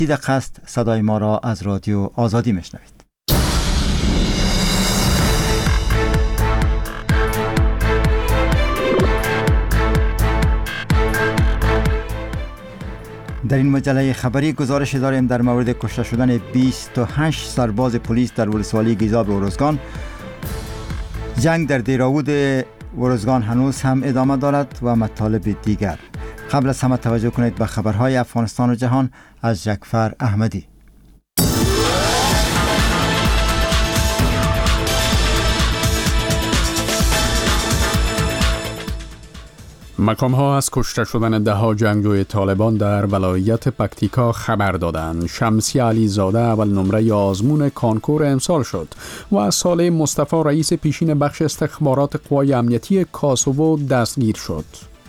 دقیقه است صدای ما را از رادیو آزادی میشنوید. در این مجله خبری گزارش داریم در مورد کشته شدن 28 سرباز پلیس در ولسوالی گیزاب ارزگان. جنگ در دیراود ارزگان هنوز هم ادامه دارد و مطالب دیگر. قبل از همه توجه کنید به خبرهای افغانستان و جهان از جعفر احمدی. مقام‌ها از کشته شدن 10 جنگجوی طالبان در ولایت پکتیکا خبر دادند. شمسی علی زاده اول نمره آزمون کانکور امسال شد و از ساله مصطفی رئیس پیشین بخش استخبارات قوای امنیتی کاسوو دستگیر شد.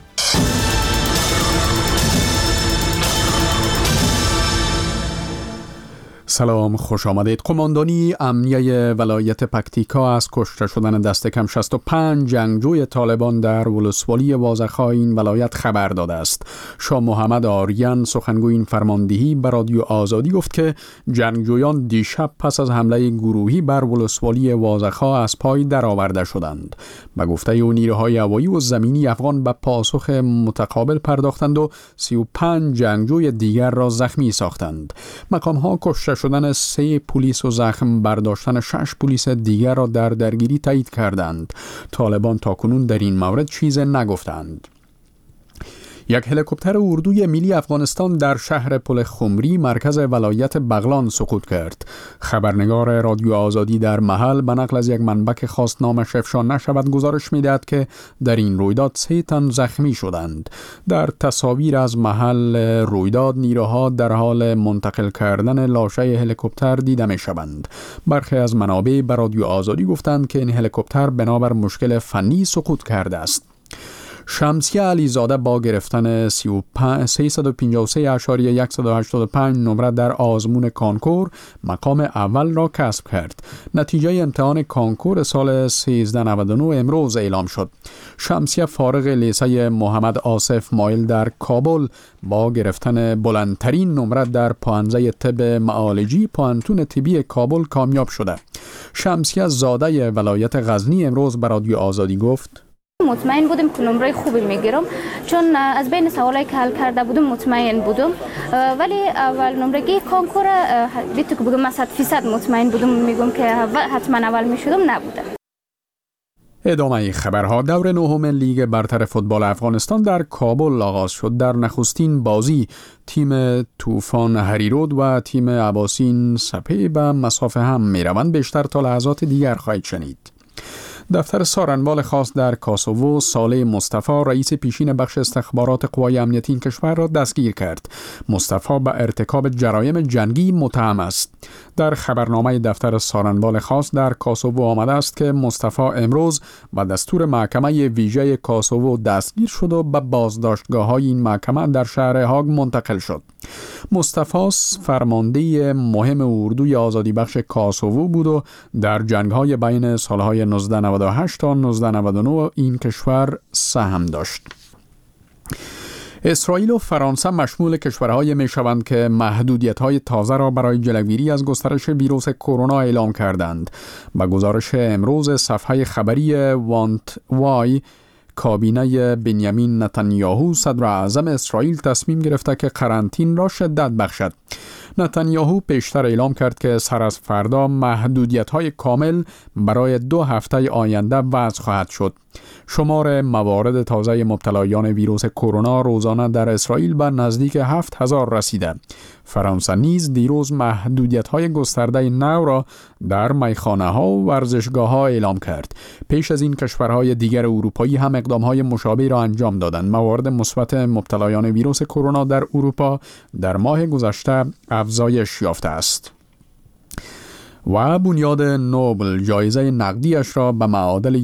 سلام، خوش آمدید. قماندانی امنیه ولایت پکتیکا از کشته شدن دست کم 65 جنگجوی طالبان در ولسوالی وازخا این ولایت خبر داده است. شاه محمد آریان سخنگوی این فرماندهی به رادیو آزادی گفت که جنگجویان دیشب پس از حمله گروهی بر ولسوالی وازخا از پای درآورده شدند. به گفته او نیروهای هوایی و زمینی افغان به پاسخ متقابل پرداختند و 35 جنگجوی دیگر را زخمی ساختند. مقام‌ها کشته شدن 3 پلیس و زخم برداشتن 6 پلیس دیگر را در درگیری تایید کردند. طالبان تاکنون در این مورد چیز نگفتند. یک هلیکوپتر اردوی ملی افغانستان در شهر پل خمری مرکز ولایت بغلان سقوط کرد. خبرنگار رادیو آزادی در محل به نقل از یک منبع که خواست نامش افشا نشود گزارش می‌دهد که در این رویداد 3 تن زخمی شدند. در تصاویر از محل رویداد نیروها در حال منتقل کردن لاشه هلیکوپتر دیده می‌شوند. برخی از منابع به رادیو آزادی گفتند که این هلیکوپتر بنابر مشکل فنی سقوط کرده است. شمسی علی زاده با گرفتن 353.185 نمره در آزمون کانکور مقام اول را کسب کرد. نتیجه امتحان کانکور سال 1399 امروز اعلام شد. شمسی فارغ لیسه محمد آصف مایل در کابل با گرفتن بلندترین نمره در پانزه طب معالجی پانتون طبی کابل کامیاب شده. شمسی زاده ولایت غزنی امروز به رادیو آزادی گفت: مطمئن بودم که نمره خوبی میگیرم، چون از بین سوالایی که حل کرده بودم مطمئن بودم، ولی اول نمرگی کانکور بیتو که بگم 100% مطمئن بودم، میگم که حتما اول میشدم، نبوده. ادامه خبرها. دور 9 لیگ برتر فوتبال افغانستان در کابل آغاز شد. در نخستین بازی تیم طوفان هریرود و تیم عباسین سپه به مسافه هم میروند. بیشتر تا لحظات دیگر خواهید شنید. دفتر سارنوال خاص در کاسوو ساله مصطفی رئیس پیشین بخش استخبارات قوای امنیتی این کشور را دستگیر کرد. مصطفی به ارتکاب جرایم جنگی متهم است. در خبرنامه دفتر سارنوال خاص در کاسوو آمده است که مصطفی امروز به دستور محکمه ویژه کاسوو دستگیر شد و به بازداشتگاه‌های این محکمه در شهر هاگ منتقل شد. مصطفی فرمانده مهم اردوی آزادی بخش کاسوو بود و در جنگ‌های بین سالهای 1998 تا 1999 این کشور سهم داشت. اسرائیل و فرانسه مشمول کشورهای میشوند که محدودیت‌های تازه را برای جلوگیری از گسترش ویروس کرونا اعلام کردند. با گزارش امروز صفحه خبری وانت وای، کابینه بنیامین نتانیاهو صدر اعظم اسرائیل تصمیم گرفته که قرنطینه را شدت بخشد. نتانیاهو پیشتر اعلام کرد که سر از فردا محدودیت‌های کامل برای 2 هفته آینده وضع خواهد شد. شمار موارد تازه مبتلایان ویروس کرونا روزانه در اسرائیل به نزدیک 7000 رسیده. فرانسه نیز دیروز محدودیت‌های گسترده نو را در میخانه‌ها و ورزشگاه‌ها اعلام کرد. پیش از این کشورهای دیگر اروپایی هم اقدام‌های مشابه را انجام دادند. موارد مثبت مبتلایان ویروس کرونا در اروپا در ماه گذشته افزایش یافته است. و بنیاد نوبل جایزه نقدیش را به معادل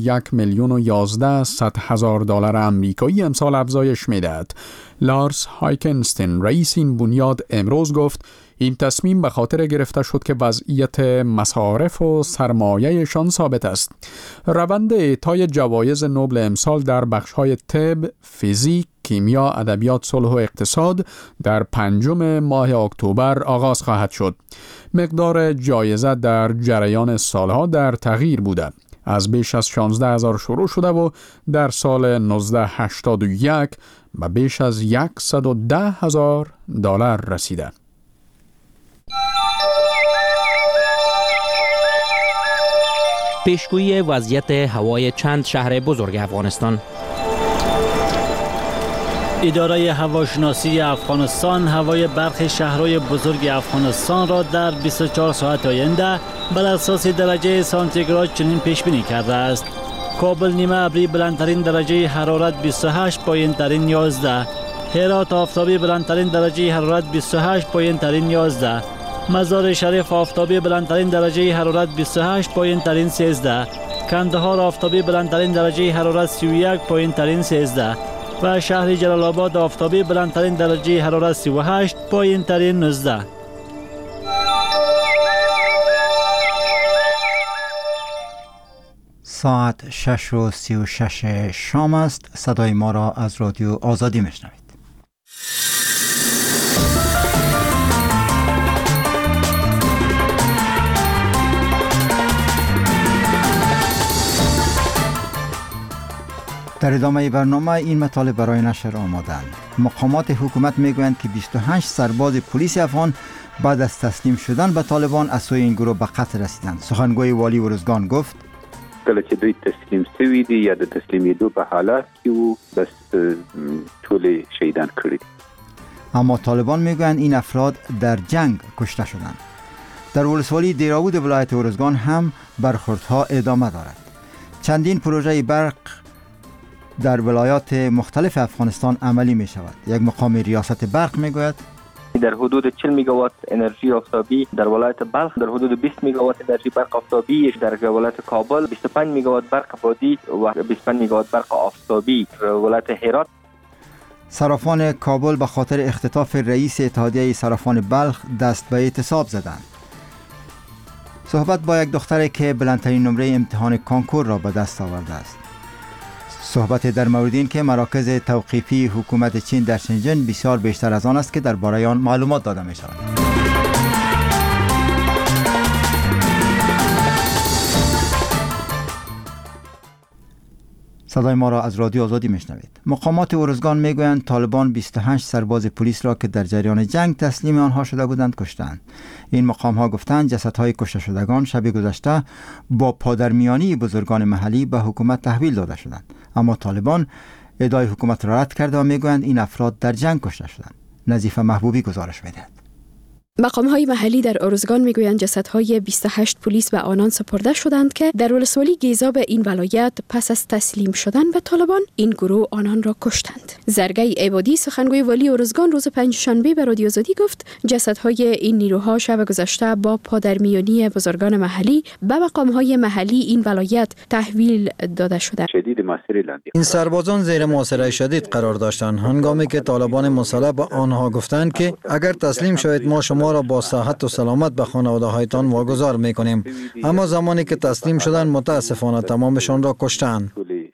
1,011,000 دلار آمریکایی امسال افزایش می‌دهد. لارس هایکنستین رئیس این بنیاد امروز گفت این تصمیم به خاطر گرفته شد که وضعیت مصارف و سرمایه‌شان ثابت است. روند اعطای جوایز نوبل امسال در بخش‌های طب، فیزیک، کیمیا، ادبیات، صلح و اقتصاد در 5 ماه اکتبر آغاز خواهد شد. مقدار جایزه در جریان سالها در تغییر بوده. از بیش از 16,000 شروع شده و در سال 1981 به بیش از $110,000 رسیده. پیشگویی وضعیت هوای چند شهر بزرگ افغانستان. اداره هواشناسی افغانستان هوای برخی شهرهای بزرگ افغانستان را در 24 ساعت آینده بر اساس درجه سانتیگراد چنین پیش بینی کرده است: کابل نیمه ابری بلندترین درجه حرارت 28، پایین‌ترین 11. هرات آفتابی بلندترین درجه حرارت 28، پایین‌ترین 11. مزار شریف آفتابی بلندترین درجه حرارت 28، پایین‌ترین 13. کندهار آفتابی بلندترین درجه حرارت 31، پایین‌ترین 13. و شهر جلال آباد آفتابی بلندترین درجه حرارت 38، پایین‌ترین 19. ساعت 6:36 شام است. صدای ما را از رادیو آزادی میشنوید. در ادامه برنامه این مطالب برای نشر آمادند. مقامات حکومت میگویند که 28 سرباز پلیس افغان بعد از تسلیم شدن به طالبان از سوی این گروه به قتل رسیدند. سخنگوی والی ارزگان گفت کله چې دوی تسلیم شوي دي یا د تسلیمیدو په حالت کې وو بس ټول شهیدان کړي. اما طالبان میگویند این افراد در جنگ کشته شدند. در ولسوالی دیراود ولایت ارزگان هم برخوردها ادامه دارد. چندین پروژه برق در ولایات مختلف افغانستان عملی می شود. یک مقام ریاست برق می گوید در حدود 40 میگاوات انرژی آفتابی در ولایت بلخ، در حدود 20 میگاوات انرژی برق آفتابی در ولایت کابل، 25 میگاوات برق بادی و 25 میگاوات برق آفتابی در ولایت هرات. صرافان کابل به خاطر اختطاف رئیس اتحادیه صرافان بلخ دست به اعتصاب زدند. صحبت با یک دختری که بلندترین نمره امتحان کانکور را به دست آورده است. صحبت در مورد این که مراکز توقیفی حکومت چین در شنژن بسیار بیشتر از آن است که درباره آن معلومات داده می شود. صدای ما را از رادیو آزادی میشنوید. مقامات ارزگان میگویند طالبان 28 سرباز پلیس را که در جریان جنگ تسلیم آنها شده بودند کشتند. این مقام ها گفتند جسدهای کشته شدگان شب گذشته با پادرمیانی بزرگان محلی به حکومت تحویل داده شدند. اما طالبان ادعای حکومت را رد کرده و میگویند این افراد در جنگ کشته شدند. نظیفه محبوبی گزارش میدهد. مقام‌های محلی در ارزگان میگویند جسدهای 28 پلیس به آنان سپرده شدند که در ولسوالی گیزاب این ولایت پس از تسلیم شدن به طالبان این گروه آنان را کشتند. زرگای عبادی سخنگوی والی ارزگان روز پنجشنبه به رادیو آزادی گفت جسدهای این نیروها شب گذشته با پادرمیانی بزرگان محلی به مقام‌های محلی این ولایت تحویل داده شدند. این سربازان زیر محاصره شدید قرار داشتند هنگامی که طالبان مسلح به آنها گفتند که اگر تسلیم شوید ما شما را با صحت و سلامت به خانواده هایتان واگذار میکنیم. اما زمانی که تسلیم شدند متاسفانه تمامشان را کشتند.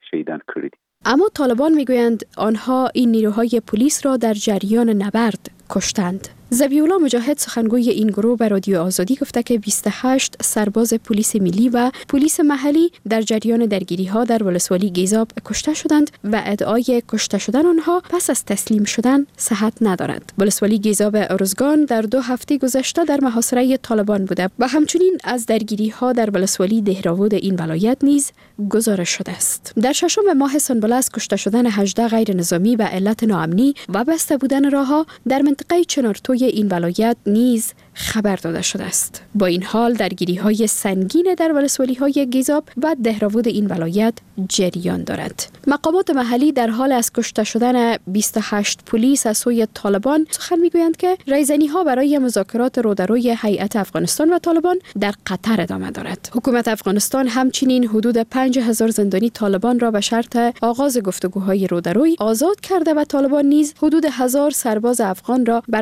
اما طالبان میگویند آنها این نیروهای پلیس را در جریان نبرد کشتند. ذبیح‌الله مجاهد سخنگوی این گروه به رادیو آزادی گفته که 28 سرباز پلیس ملی و پلیس محلی در جریان درگیری‌ها در ولسوالی گیزاب کشته شدند و ادعای کشته شدن آنها پس از تسلیم شدن صحت ندارد. ولسوالی گیزاب ارزگان در 2 هفته گذشته در محاصره طالبان بوده و همچنین از درگیری‌ها در ولسوالی دهراود این ولایت نیز گزارش شده است. در 6 ماه سنبله از کشته شدن 18 غیر نظامی به علت ناامنی و بسته بودن راه‌ها در منطقه چنارتوی این ولایت نیز خبر داده شده است. با این حال درگیری‌های سنگین در ولسوالی‌های گیزاب و دهراود این ولایت جریان دارد. مقامات محلی در حال از کشته شدن 28 پلیس از سوی طالبان سخن می‌گویند که رایزنی‌ها برای مذاکرات رودروی هیئت افغانستان و طالبان در قطر ادامه دارد. حکومت افغانستان همچنین حدود 5000 زندانی طالبان را به شرط آغاز گفتگوهای رودروی آزاد کرده و طالبان نیز حدود 1000 سرباز افغان را برای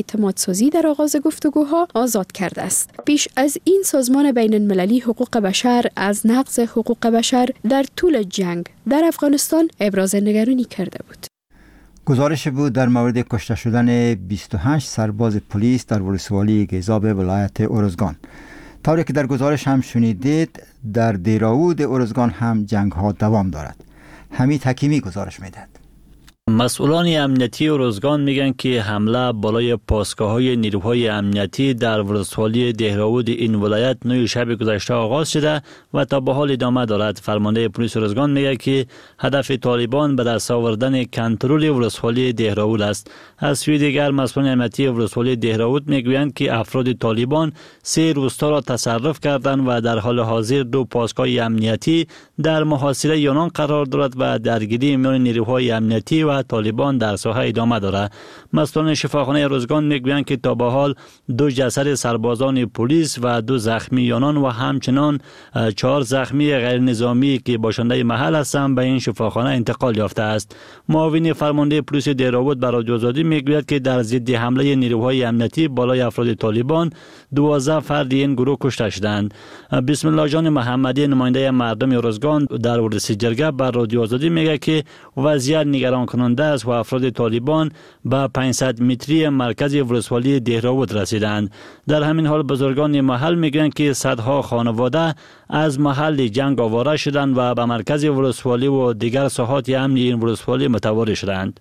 اعتماد سازی در آغاز گفتگوها آزاد کرده است. پیش از این سازمان بین المللی حقوق بشر از نقض حقوق بشر در طول جنگ در افغانستان ابراز نگرانی کرده بود. گزارش بود در مورد کشته شدن 28 سرباز پلیس در ولسوالی گیزاب ولایت ارزگان. طوری که در گزارش هم شنیدید، در دیراود ارزگان هم جنگ ها دوام دارد. حمید حکیمی گزارش میدهد. مسئولان امنیتی ارزگان میگن که حمله بالای پاسگاه‌های نیروهای امنیتی در ولسوالی دهراود این ولایت نوی شب گذشته آغاز شده و تا به حال ادامه دارد. فرمانده پلیس ارزگان میگه که هدف طالبان به دست آوردن کنترل ولسوالی دهراود است. از سوی دیگر مسئولان امنیتی ولسوالی دهراود میگویند که افراد طالبان 3 روستا را تصرف کردند و در حال حاضر 2 پاسگاه امنیتی در محاصره آنان قرار دارد و درگیری میان نیروهای امنیتی و طالبان در ساحه ادامه دارد. مسئولان شفاخانه ارزگان میگویند که تا به حال 2 جسد سربازان پلیس و 2 زخمی آنان و همچنان 4 زخمی غیر نظامی که باشنده محل هستند به این شفاخانه انتقال یافته است. معاون فرمانده پلیس دهراود به رادیو آزادی میگوید که در ضد حمله نیروهای امنیتی بالای افراد طالبان 12 فرد این گروه کشته شدند. بسم الله جان محمدی نماینده مردم ارزگان در ورسی جرگه به رادیو آزادی میگه که وضعیت نگران کننده است و افراد طالبان به 500 متری مرکز ولسوالی دهراود رسیدند. در همین حال بزرگان محل میگویند که صدها خانواده از محل جنگ آواره شدند و به مرکز ولسوالی و دیگر ساحات امن این ولسوالی متواری شدند.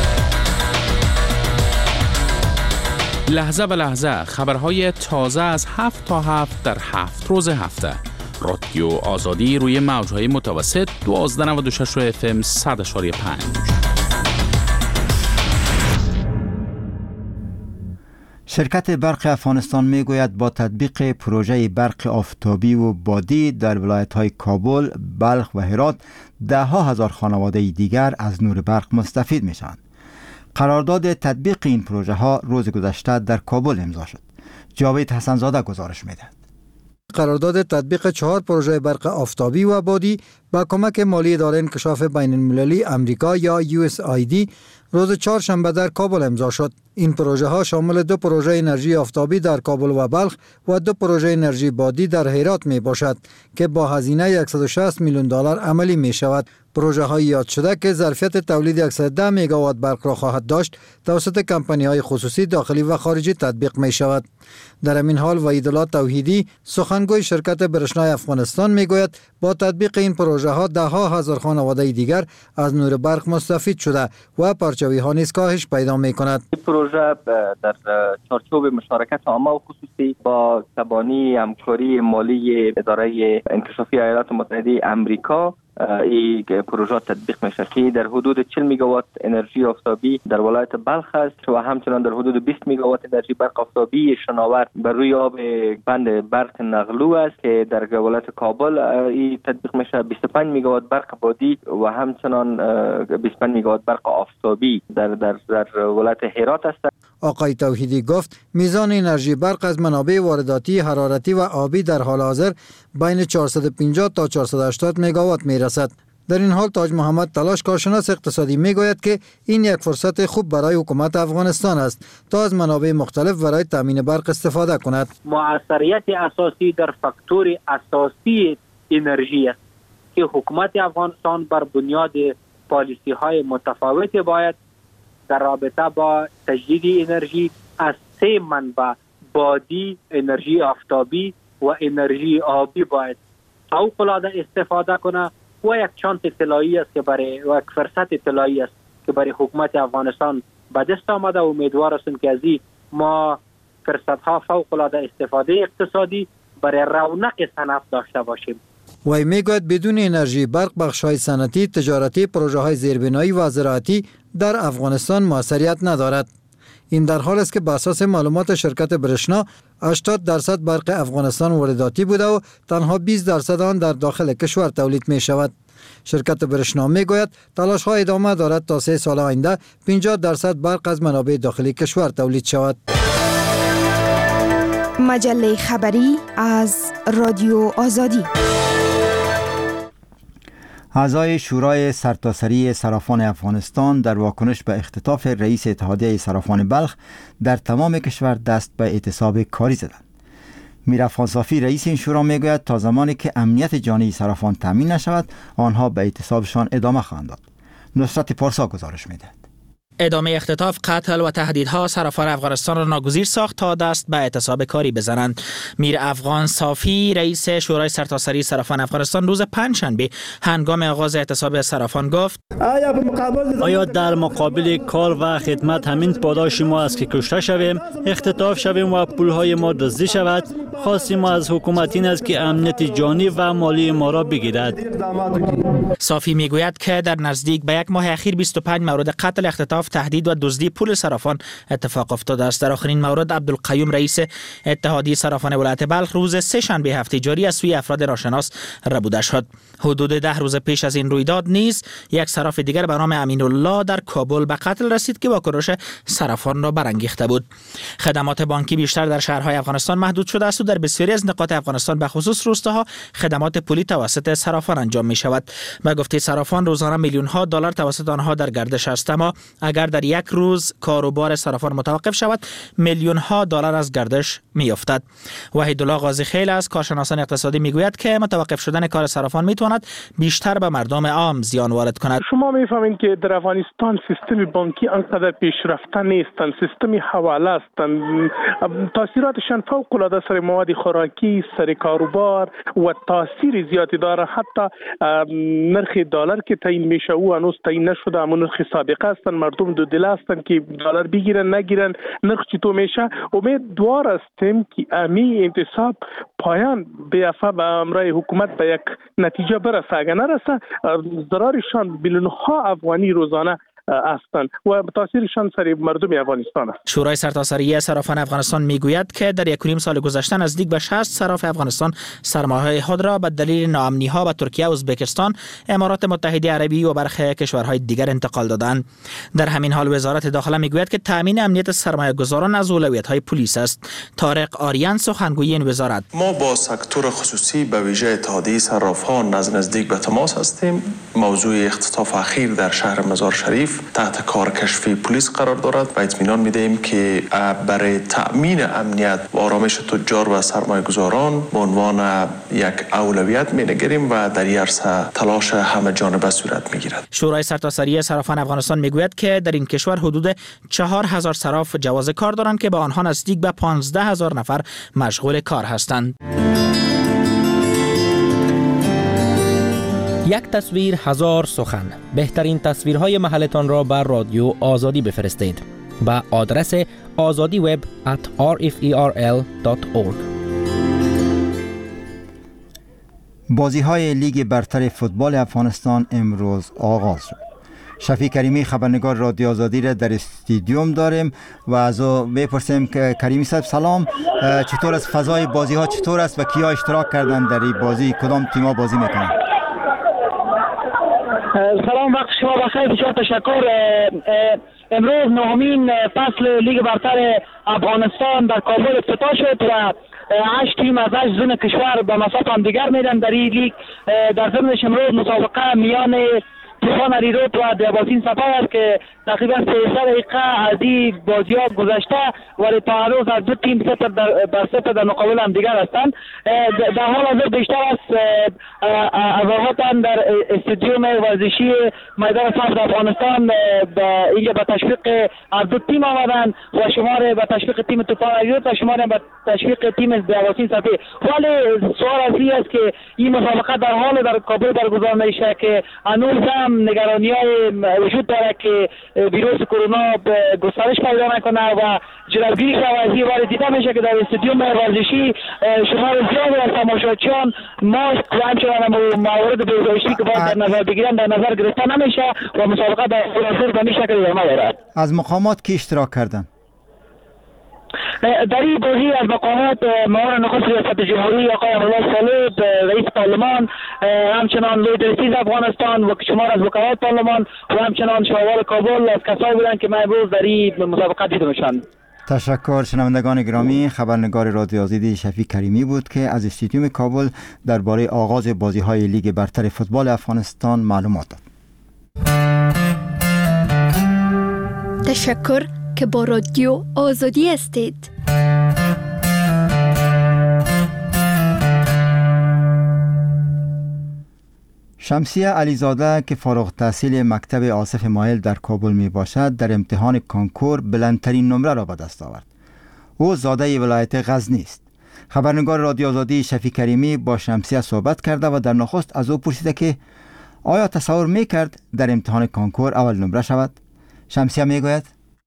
لحظه به لحظه خبرهای تازه از 7 تا 7 در 7 روز هفته. رادیو آزادی روی موجهای متوسط 1296 FM 100.5. شرکت برق افغانستان میگوید با تطبیق پروژه برق آفتابی و بادی در ولایت‌های کابل، بلخ و هرات 10,000 خانواده دیگر از نور برق مستفید میشوند. قرارداد تطبیق این پروژه ها روز گذشته در کابل امضا شد. جاوید حسنزاده گزارش میدهد. قرارداد تطبیق 4 پروژه برق آفتابی و بادی با کمک مالی اداره انکشاف بین المللی امریکا یا USAID روز چهارشنبه در کابل امضا شد. این پروژه ها شامل 2 پروژه انرژی آفتابی در کابل و بلخ و 2 پروژه انرژی بادی در هرات می باشد که با هزینه $160 میلیون عملی می شود. پروژه های یاد شده که ظرفیت تولید 110 مگاوات برق را خواهد داشت توسط کمپانی های خصوصی داخلی و خارجی تطبیق می شود. در همین حال وحیدالله توحیدی سخنگوی شرکت برشنای افغانستان می گوید با تطبیق این پروژه ها 10,000 خانواده دیگر از نور برق مستفید شده و پرچاوی ها نیز کاهش پیدا می کند. پروژه در چارچوب مشارکت عامه و خصوصی با تبانی همکاری مالی اداره انکشافی ایالات متحده آمریکا این پروژه تطبیق میشه که در حدود 40 مگاوات انرژی آفتابی در ولایت بلخ است و همچنان در حدود 20 مگاوات انرژی برق آفتابی شناور بر روی آب بند برق نغلو است که در ولایت کابل این تطبیق میشه. 25 مگاوات برق بادی و همچنان 25 مگاوات برق آفتابی در ولایت هرات است. آقای توحیدی گفت میزان انرژی برق از منابع وارداتی حرارتی و آبی در حال حاضر بین 450 تا 480 مگاوات میرسد. در این حال تاج محمد تلاش کارشناس اقتصادی میگوید که این یک فرصت خوب برای حکومت افغانستان است تا از منابع مختلف برای تامین برق استفاده کند. موثریت اساسی در فاکتور اساسی انرژی است که حکومت افغانستان بر بنیاد پالیسی های متفاوت باید در رابطه با تجدید انرژی از 3 منبع بادی، انرژی آفتابی و انرژی آبی باید فوق‌العاده استفاده کنه و یک چانس طلایی است که برای و یک فرصت طلایی است که برای حکومت افغانستان به دست آمده و امیدوار هستیم که از این ما فرصت‌ها فوق‌العاده استفاده اقتصادی برای رونق صنعت داشته باشیم. وی میگوید بدون انرژی برق بخش‌های صنعتی، تجارتی، پروژه‌های زیربنایی و زراعتی در افغانستان موثریت ندارد. این در حال است که بر اساس معلومات شرکت برشنا 80% برق افغانستان وارداتی بوده و تنها 20% آن در داخل کشور تولید می شود. شرکت برشنا می گوید تلاش ها ادامه دارد تا 3 سال آینده 50% برق از منابع داخلی کشور تولید شود. مجله خبری از رادیو آزادی. اعضای شورای سرتاسری صرافان افغانستان در واکنش به اختطاف رئیس اتحادیه صرافان بلخ در تمام کشور دست به اعتصاب کاری زدند. میر افغان صافی رئیس این شورا میگوید تا زمانی که امنیت جانی صرافان تامین نشود آنها به اعتصابشان ادامه خواهند داد. نصرت پارسا گزارش میدهد. ادامه اختطاف، قتل و تهدیدها صرافان افغانستان را ناگزیر ساخت تا دست به اعتصاب کاری بزنند. میر افغان صافی رئیس شورای سرتاسری صرافان افغانستان روز پنجشنبه هنگام آغاز اعتصاب صرافان گفت: آیا در مقابل کار و خدمت همین پاداش ما است که کشته شویم، اختطاف شویم و پولهای ما دزدی شود؟ خواستیم ما از حکومت این است که امنیت جانی و مالی ما را بگیرد. صافی میگوید که در نزدیک به یک ماه اخیر 25 مورد قتل، اختطاف، تهدید و دزدی پول صرافان اتفاق افتاده است. در آخرین مورد عبدالقیوم رئیس اتحادیه صرافان ولایت بلخ روز سه شنبه هفته جاری از سوی افراد ناشناس ربوده شد. حدود 10 روز پیش از این رویداد نیز یک صراف دیگر به نام امین الله در کابل به قتل رسید که واکنش صرافان را برانگیخته بود. خدمات بانکی بیشتر در شهرهای افغانستان محدود شده است و در بسیاری از نقاط افغانستان به خصوص روستاها خدمات پولی توسط صرافان انجام می شود. به گفته صرافان روزانه میلیون ها دلار توسط آنها در گردش است، اما اگر در یک روز کاروبار صرافان متوقف شود میلیون ها دلار از گردش می افتد. وحیدالله قاضی خیل از کارشناسان اقتصادی می گوید که متوقف شدن کار صرافان می تواند بیشتر به مردم عام زیان وارد کند. شما می فهمید که در افغانستان سیستم بانکی انقدر پیشرفته نیستند، سیستم حواله هستند، تاثیراتشان فوق العاده سر مواد خوراکی، سر کاروبار و تاثیر زیادی داره. حتی نرخ دلار که تعیین میشه او هنوز تعیین نشده، اما نرخ سابقه هستند. مردم دو دل هستند که دلار بگیرن نگیرن، نرخ چطور میشه. امیدوار هستیم که امی انتصاب پایان بیافته به امرای حکومت به یک نتیجه برسه. اگر نرسه ضررشان میلیون ها افغانی روزانه هستند و تاثیرشان سر مردم افغانستان است. شورای سرتاسری صرافان افغانستان میگوید که در 1.5 سال گذشته نزدیک به 60 صراف افغانستان سرمایه‌های خود را به دلیل ناامنی‌ها به ترکیه، ازبکستان، امارات متحده عربی و برخی کشورهای دیگر انتقال دادند. در همین حال وزارت داخله میگوید که تامین امنیت سرمایه‌گذاران از اولویت‌های پلیس است. طارق آریان سخنگوی این وزارت: ما با سکتور خصوصی به ویژه اتحادیه صرافان نزدیک به تماس هستیم. موضوع اختطاف اخیر در شهر مزار شریف تحت کارکشفی پلیس قرار دارد و اطمینان می‌دهیم که برای تأمین امنیت و آرامش تجار و سرمایه‌گذاران به عنوان یک اولویت می‌نگریم و در این عرصه تلاش همه جانبه صورت می‌گیرد. شورای سرتاسری صرافان افغانستان میگوید که در این کشور حدود 4000 صراف جواز کار دارند که به آنها نزدیک به 15000 نفر مشغول کار هستند. یک تصویر هزار سخن. بهترین تصویرهای محلتان را بر رادیو آزادی بفرستید به آدرس azadiweb@rferl.org. بازی‌های لیگ برتر فوتبال افغانستان امروز آغاز شد. شفیق کریمی خبرنگار رادیو آزادی را در استادیوم داریم و از او بپرسیم که کریمی صاحب سلام، چطور است فضای بازی‌ها، چطور است و کیا اشتراک کردن در این بازی، کدام تیم‌ها بازی میکنن؟ سلام، وقت شما بخیر، بسیار تشکر. امروز نهمین فصل لیگ برتر افغانستان در کابل افتتاح شد و 8 تیم از 8 زون کشور به مساف هم دیگر میدن در این لیگ. در ضمنش امروز مسابقه میان طوفان علیرود و دیاباسین صفا است که تقریبا 3 دقیقه از این بازی‌ها گذشته ولی تا هنوز از دو تیم 0-0 در مقابل هم دیگر هستند. در حال حاضر بیشتر از اعضاهاتان در استادیوم ورزشی میدان سبز افغانستان اینجا به تشویق از دو تیم آمدن و شمار به تشویق تیم طوفان علیرود و شمار به تشویق تیم دیاباسین صفا. ولی سوال اصلی است که این مسابقه در حال در کابل برگزار میشه که هنوز هم نگرانی‌های وجود داره که ویروس کرونا گسترش پیدا نکنه و جلوگیری شود از این. ولی دیده میشه که در استادیوم ورزشی شمار زیادی از تماشاچیان ماسک و همچنان موارد بهداشتی که باید در نظر بگیرن در نظر گرفته نمیشه و مسابقه در حال به این شکل ادامه دارد. از مقامات کی اشتراک کردن؟ در این بازی از مقامات معاون نخست ریاست جمهوری آقای امرالله صالح، رئیس پارلمان، همچنان لوی درسیز افغانستان و شمار از وکلای پارلمان و همچنان شاور کابل از کسایی بودند که امروز در این مسابقه دیدمشان. تشکر. شنوندگان گرامی، خبرنگار رادیو آزادی شفیق کریمی بود که از استادیوم کابل درباره آغاز بازی‌های لیگ برتر فوتبال افغانستان معلومات داد. تشکر که با رادیو آزادی هستید. شمسیه علیزاده که فارغ التحصیل مکتب آصف مایل در کابل می باشد، در امتحان کانکور بلندترین نمره را به دست آورد. او زاده ولایت غزنی است. خبرنگار رادیو آزادی شفیق کریمی با شمسیه صحبت کرده و در نخست از او پرسیده که آیا تصور می کرد در امتحان کانکور اول نمره شود؟ شمسیه می گوید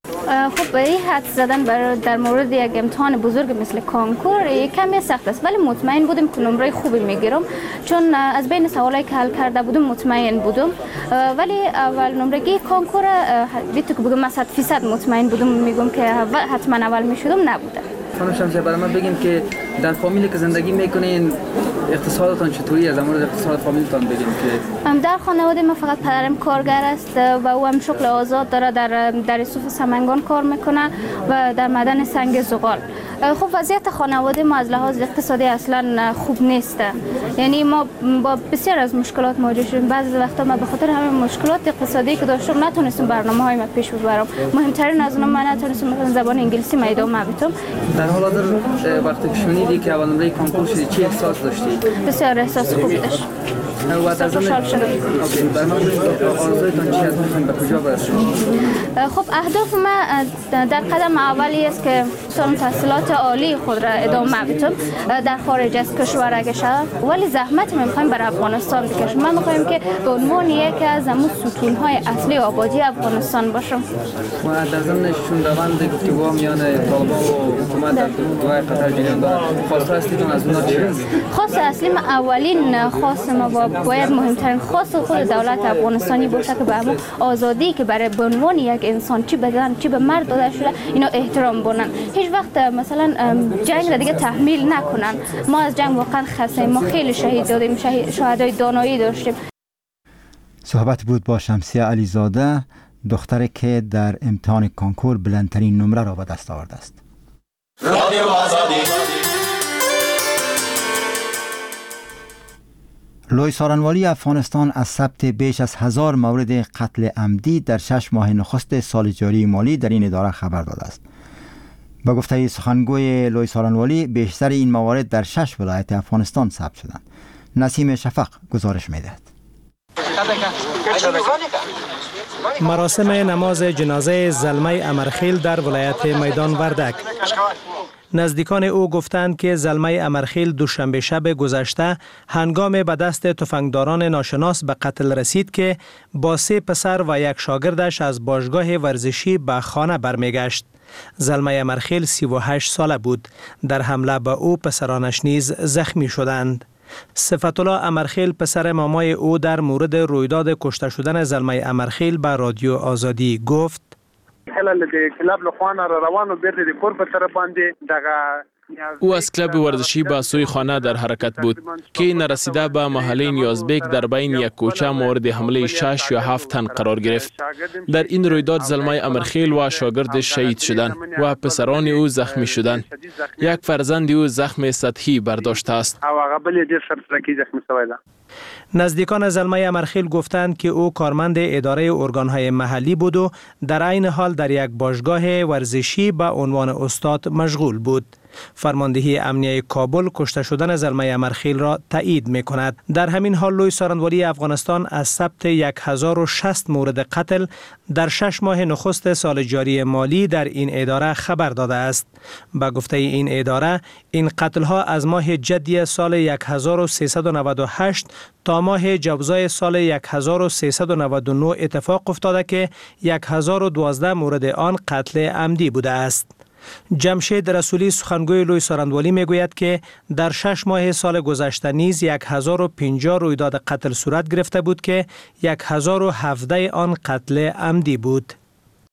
خب این حد زدن در مورد یک امتحان بزرگ مثل کانکور کمی سخت است، ولی مطمئن بودم که نمره خوبی میگیرم، چون از بین سوالایی که حل کرده بودم مطمئن بودم. ولی اول نمرگی کانکور بیتو که بگم 100% مطمئن بودم، میگم که حتما اول میشدم، نبوده. خانم شمسیه، برای من بگین که در فامیلی که زندگی میکنین اقتصادتان چطوری؟ از مورد اقتصاد فامیلتان بگین که در خانواده ما فقط پدرم کارگر است و او هم شغل آزاد داره، در صوف سمنگان کار میکنه و در معدن سنگ زغال. خب وضعیت خانواده ما از لحاظ اقتصادی اصلا خوب نیست، یعنی ما با بسیار از مشکلات مواجه شدیم. بعضی وقتا ما به خاطر همین مشکلات اقتصادی که داشتم نتونستم برنامه‌های ما پیش ببرم. مهمترین از اونها من نتونستم مثلا زبان انگلیسی ما ادامه بدم. در حال حاضر وقتی که شنیدی که اول نمره کانکور شدی چه احساس داشتی؟ بسیار احساس خوب داشت. خوشحال شدم. آرزویتان چی است؟ می‌خواید به کجا برسید؟ خب اهداف ما در قدم اولی است که سال تحصیلات عالی خود را ادامه بدم در خارج از کشور اگه شود، ولی زحمت ما می‌خوایم برای افغانستان بکشیم. ما می‌خوایم که به عنوان یکی از همون ستون‌های اصلی آبادی افغانستان باشم. و در ضمن روند گفتگوها میان طالبان و حکومت در دوای قطر جریان داره، خواسته هستیدون از اونها چی است؟ خواست اصلی ما اولین خواست ما باید مهمترین خواست خود دولت افغانستانی باشه که به همون آزادی که برای به عنوان یک انسان چی به زن چی به مرد داده شده اینو احترام کنن. هیچ وقت مثلا جنگ را دیگه تحمیل نکنن. ما از جنگ واقعا خسته‌ایم، ما خیلی شهید دادیم، شهدای دانایی داشتیم. صحبت بود با شمسیه علیزاده، دختری که در امتحان کانکور بلندترین نمره را به دست آورده است. رادیو آزادی. لوی سارنوالی افغانستان از ثبت بیش از 1000 مورد قتل عمدی در 6 ماه نخست سال جاری مالی در این اداره خبر داده است. به گفته سخنگوی لوی سارنوالی، بیشتر این موارد در 6 ولایت افغانستان ثبت شدند. نسیم شفق گزارش می‌دهد. مراسم نماز جنازه زلمه امرخیل در ولایت میدان وردک. نزدیکان او گفتند که زلمه امرخیل دوشنبه شب گذشته هنگام به دست تفنگداران ناشناس به قتل رسید که با 3 پسر و 1 شاگردش از باشگاه ورزشی به خانه برمیگشت. زلمه امرخیل 38 ساله بود. در حمله به او پسرانش نیز زخمی شدند. صفت الله امرخیل پسر مامای او در مورد رویداد کشته شدن زلمه امرخیل به رادیو آزادی گفت: او از کلب ورزشی به سوی خانه در حرکت بود که نرسیده به محله نیازبیک در بین یک کوچه مورد حمله 6 یا 7 تن قرار گرفت. در این رویداد زلمه امرخیل و شاگردش شهید شدند و پسران او زخمی شدند. یک فرزند او زخم سطحی برداشته است. نزدیکان زلمه امرخیل گفتند که او کارمند اداره ارگانهای محلی بود و در عین حال در یک باشگاه ورزشی به عنوان استاد مشغول بود. فرماندهی امنیه کابل کشته شدن زلمه امرخیل را تایید می کند. در همین حال لوی سارنوالی افغانستان از ثبت 1060 مورد قتل در 6 ماه نخست سال جاری مالی در این اداره خبر داده است. با گفته این اداره، این قتل ها از ماه جدی سال 1398 تا ماه جوزای سال 1399 اتفاق افتاده که 1012 مورد آن قتل عمدی بوده است. جمشید رسولی سخنگوی لوی سارنوالی میگوید که در 6 ماه سال گذشته نیز 1050 رویداد قتل صورت گرفته بود که 1017 آن قتل عمدی بود.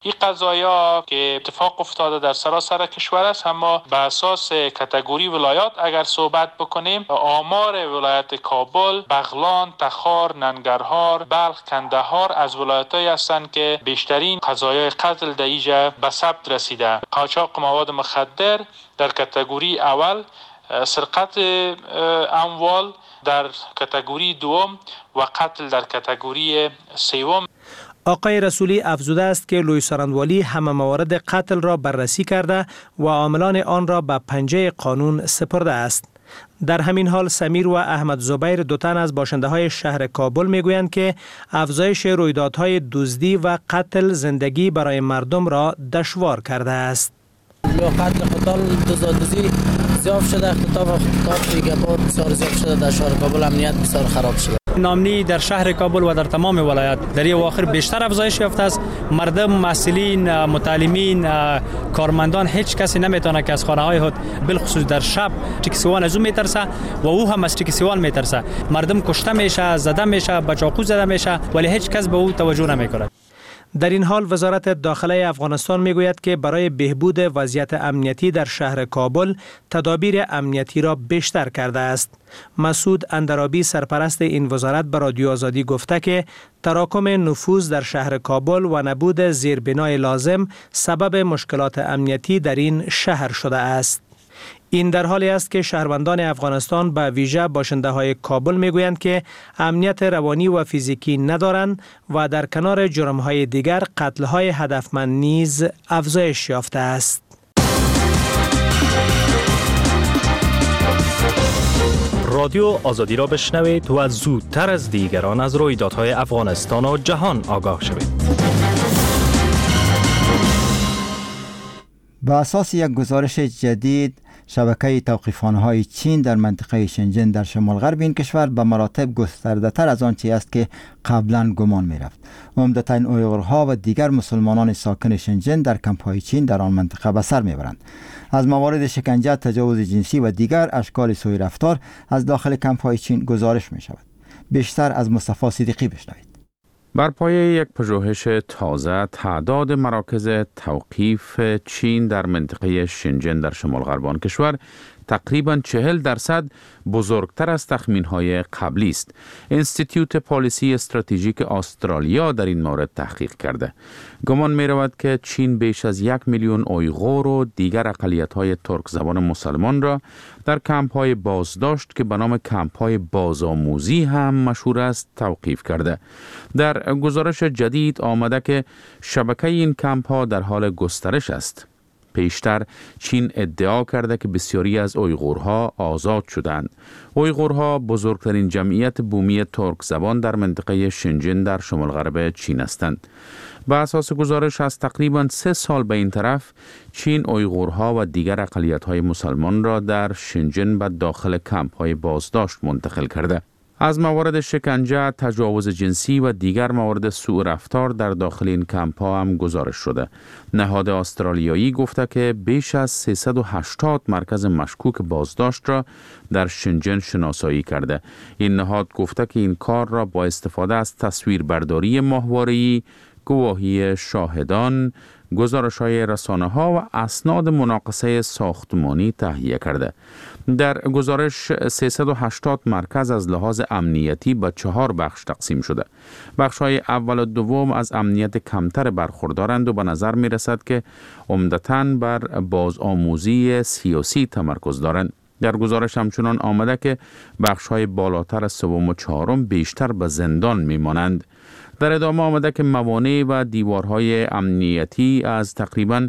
این قضایا که اتفاق افتاده در سراسر کشور است، اما به اساس کاتگوری ولایات اگر صحبت بکنیم، آمار ولایت کابل، بغلان، تخار، ننگرهار، بلخ، کندهار از ولایت‌هایی هستند که بیشترین قضایای قتل در اینجا به ثبت رسیده. قاچاق مواد مخدر در کاتگوری اول، سرقت اموال در کاتگوری دوم و قتل در کاتگوری سوم. آقای رسولی افزوده است که لوی سارندوالی همه موارد قتل را بررسی کرده و عاملان آن را به پنجه قانون سپرده است. در همین حال سمیر و احمد زبیر دو تن از باشنده‌های شهر کابل میگویند که افزایش رویدادهای دزدی و قتل زندگی برای مردم را دشوار کرده است. قتل دزدی زیاد شده، اختطاف دیگه بسیار زیاد شده. در شهر کابل امنیت بسیار خراب شده. نامنی در شهر کابل و در تمام ولایات در این اواخر بیشتر افزایش یافته است. مردم، مسئولین، متعلمین، کارمندان، هیچ کسی نمیتونه که از خانه‌های خود بالخصوص در شب تکسیوان از اون میترسه و او هم از تکسیوان میترسه. مردم کشته میشه، زده میشه، با چاقو زده میشه، ولی هیچ کس به او توجه نمیکنه. در این حال وزارت داخله افغانستان میگوید که برای بهبود وضعیت امنیتی در شهر کابل تدابیر امنیتی را بیشتر کرده است. مسعود اندرابی سرپرست این وزارت به رادیو آزادی گفته که تراکم نفوذ در شهر کابل و نبود زیربنای لازم سبب مشکلات امنیتی در این شهر شده است. این در حالی است که شهروندان افغانستان به ویژه باشنده‌های کابل میگویند که امنیت روانی و فیزیکی ندارند و در کنار جرم‌های دیگر قتل‌های هدفمند نیز افزایش یافته است. رادیو آزادی را بشنوید و زودتر از دیگران از رویدادهای افغانستان و جهان آگاه شوید. با اساس یک گزارش جدید، شبکه توقیفخانه‌های چین در منطقه شنجن در شمال غرب این کشور به مراتب گسترده‌تر از آنچه است که قبلا گمان می‌رفت. عمدتاً اویغورها و دیگر مسلمانان ساکن شنجن در کمپ‌های چین در آن منطقه به سر می‌برند. از موارد شکنجه، تجاوز جنسی و دیگر اشکال سوء رفتار از داخل کمپ‌های چین گزارش می‌شود. بیشتر از مصطفی صدیقی بشنوید. بر پایه یک پژوهش تازه، تعداد مراکز توقیف چین در منطقه شنجن در شمال غرب کشور تقریباً 40% بزرگتر از تخمین‌های قبلی است. انستیتیوت پالیسی استراتژیک استرالیا در این مورد تحقیق کرده. گمان می‌رود که چین بیش از 1 میلیون اویغور و دیگر اقلیت‌های ترک زبان مسلمان را در کمپ‌های بازداشت که به نام کمپ‌های بازآموزی هم مشهور است توقیف کرده. در گزارش جدید آمده که شبکه این کمپ‌ها در حال گسترش است. پیشتر چین ادعا کرده که بسیاری از اویغورها آزاد شدند. اویغورها بزرگترین جمعیت بومی ترک زبان در منطقه شنجن در شمال غرب چین هستند. به اساس گزارش از تقریباً 3 سال به این طرف، چین اویغورها و دیگر اقلیت‌های مسلمان را در شنجن به داخل کمپ‌های بازداشت منتقل کرده. از موارد شکنجه، تجاوز جنسی و دیگر موارد سوء رفتار در داخل این کمپ‌ها هم گزارش شده. نهاد استرالیایی گفته که بیش از 380 مرکز مشکوک بازداشت را در شنجن شناسایی کرده. این نهاد گفته که این کار را با استفاده از تصویربرداری ماهواره‌ای، گواهی شاهدان، گزارش‌های رسانه‌ها و اسناد مناقصه ساختمانی تهیه کرده. در گزارش 380 مرکز از لحاظ امنیتی به 4 بخش تقسیم شده. بخش‌های اول و دوم از امنیت کمتر برخوردارند و به نظر می‌رسد که عمدتاً بر بازآموزی سیاسی تمرکز دارند. در گزارش همچنان آمده که بخش‌های بالاتر از سوم و چهارم بیشتر به زندان می‌مانند. در ادامه آمده که موانع و دیوارهای امنیتی از تقریباً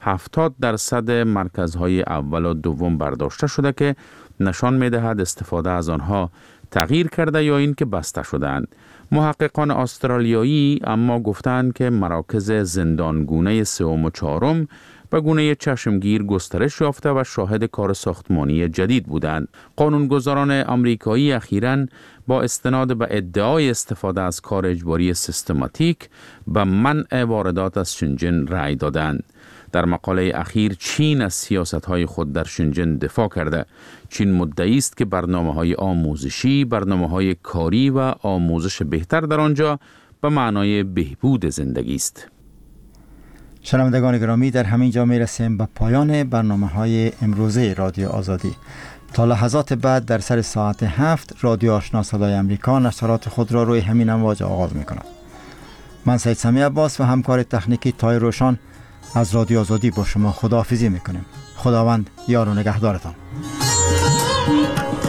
70% مرکزهای اول و دوم برداشته شده که نشان می‌دهد استفاده از آنها تغییر کرده یا اینکه بسته شده‌اند. محققان استرالیایی اما گفتند که مراکز زندانگونه سوم و چهارم به گونه چشمگیر گسترش یافته و شاهد کار ساختمانی جدید بودند. قانونگذاران آمریکایی اخیراً با استناد به ادعای استفاده از کار اجباری سیستماتیک به منع واردات از شنجن رأی دادند. در مقاله اخیر چین از سیاست‌های خود در شنجن دفاع کرده. چین مدعی است که برنامه‌های آموزشی، برنامه‌های کاری و آموزش بهتر در آنجا به معنای بهبود زندگی است. شنوندگان گرامی، در همین جا میرسیم به پایان برنامه‌های امروزه رادیو آزادی. تا لحظات بعد در سر ساعت 7 رادیو آشنا صدای امریکا نشرات خود را روی همین امواج آغاز می‌کند. من سید سمیع عباس و همکار تکنیکی تای روشان از رادیو آزادی با شما خداحافظی می‌کنیم. خداوند یار و نگهدارتان.